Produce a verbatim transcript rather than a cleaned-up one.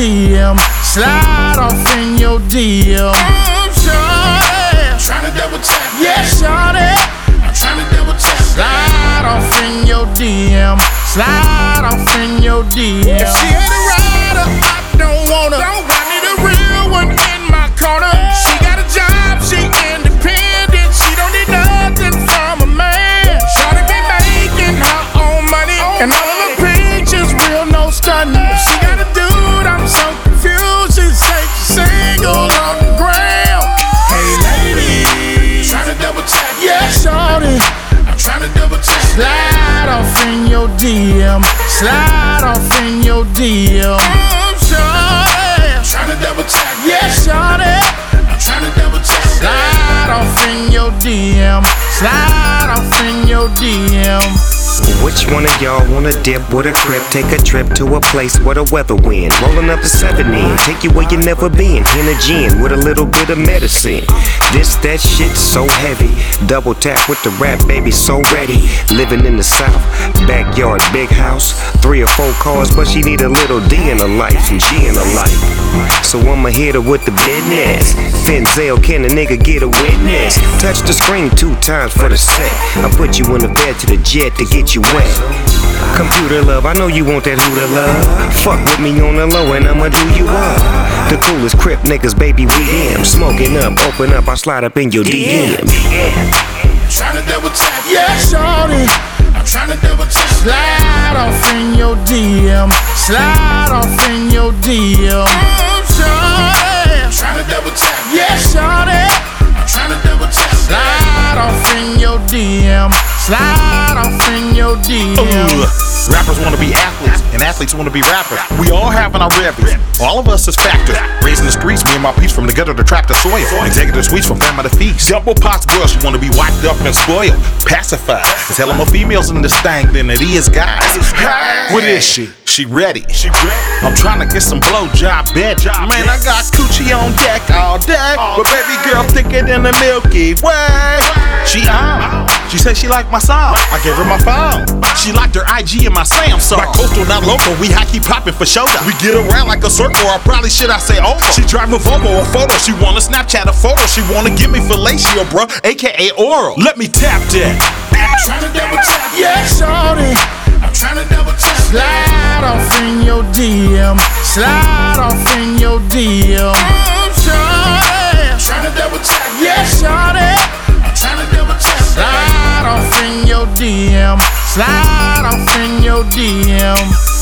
D M. Slide off in your D M. Mm, shawty, tryna double tap. Yeah, shawty, I'm tryna double tap. Slide off in your D M. Slide off in your D M. If she ain't a rider, I don't want her. Don't I need a real one in my corner. She got a job, she independent. She don't need nothing from a man. Shawty be making her own money, and all of her pictures real, no stunning. If she got a dude, I'm so confused. She say she's single on the ground. Hey ladies, tryna double tap. Yeah, shawty, I'm tryna double tap. slide off in your D M. Slide off in your D M. Mm, shawty, tryna double tap. yeah, shawty, I'm tryna double tap. slide off in your D M. Slide off in your D M. Which one of y'all wanna dip with a crib? Take a trip to a place where the weather wind. Rolling up the seven in, take you where you never been. In a gin with a little bit of medicine. This, that shit so heavy. Double tap with the rap, baby, so ready. Living in the south, backyard, big house. Three or four cars, but she need a little D in her life and G in her life. So I'ma hit her with the business. Finzel, can a nigga get a witness? Touch the screen two times for the set. I put you in the bed to the jet to get you wet. Computer love, I know you want that hooter love. Fuck with me on the low and I'ma do you up. The coolest crip niggas, baby, we them. Smoking up, open up, I slide up in your D M. Tryna double tap. Yeah, shawty, I'm tryna double tap. slide off in your D M. Slide off in your D M. Mm, shawty, Tryna double tap. yeah, shawty, I'm tryna double tap. slide off in your D M. Slide off in your D M. Ugh. Rappers wanna be athletes, and athletes wanna be rappers. We all having our revvies. All of us is factors. Raising the streets, me and my peeps from the gutter to trap the soil. Executive suites from family to feast. Double pots girl, she wanna be wiped up and spoiled. Pacified. There's hella more females in this thing than it is guys. What is she? She ready. She ready. I'm trying to get some blowjob bed. Man, I got coochie on deck all day. But baby girl thicker than the Milky Way. She on. She said she liked my song. I gave her my phone. She liked her I G and my Samsung. My coastal, not local. We high keep popping for shoulder. We get around like a circle. Or probably should I say over. She drive a Volvo or photo. She wanna Snapchat a photo. She wanna give me fellatio, bro, aka oral. Let me tap that. I'm tryna double tap. Yeah, shawty, I'm tryna double tap. slide off in your D M. Slide off in your D M. Mm, shawty, Tryna double tap. yeah, shawty, I'm tryna double tap. slide off in your D M. Slide off in your D M.